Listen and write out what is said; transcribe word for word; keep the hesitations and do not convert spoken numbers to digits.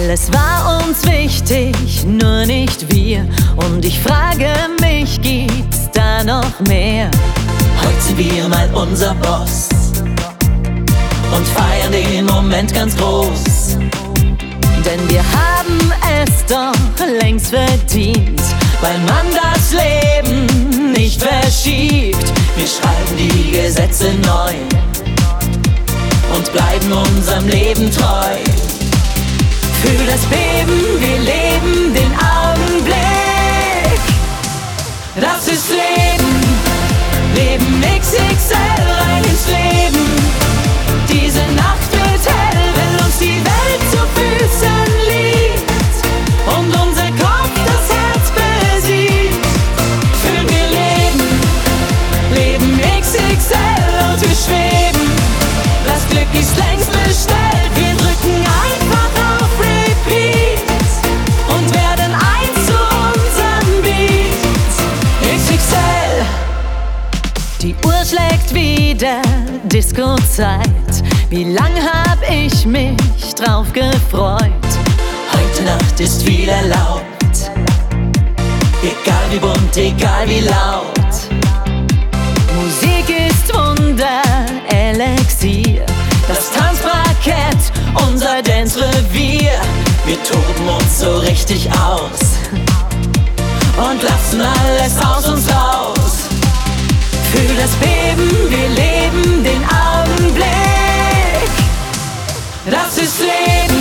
Alles war uns wichtig, nur nicht wir. Und ich frage mich, gibt's da noch mehr? Heute sind wir mal unser Boss und feiern den Moment ganz groß. Denn wir haben es doch längst verdient, weil man das Leben nicht verschiebt. Wir schreiben die Gesetze neu und bleiben unserem Leben treu. Fühl das Beben, wir leben den Augenblick. Das ist Leben, Leben X X L, rein ins Leben. Diese Nacht wird hell, wenn uns die Welt zu Füßen liegt und unser Kopf das Herz besiegt. Fühlen wir Leben, Leben X X L und wir schweben. Das Glück ist längst bestellt, wir drücken einfach auf Repeat und werden eins zu unserem Beat. X X L. Die Uhr schlägt wieder Disco-Zeit. Wie lang hab ich mich drauf gefreut? Heute Nacht ist wieder laut, egal wie bunt, egal wie laut. Musik ist Wunder, Elixier, das Tanzparkett, unser Dance-Revier. Wir toben uns so richtig aus und lassen alles aus uns raus. Fühl das Beben, wir leben den Augenblick. Das ist Leben.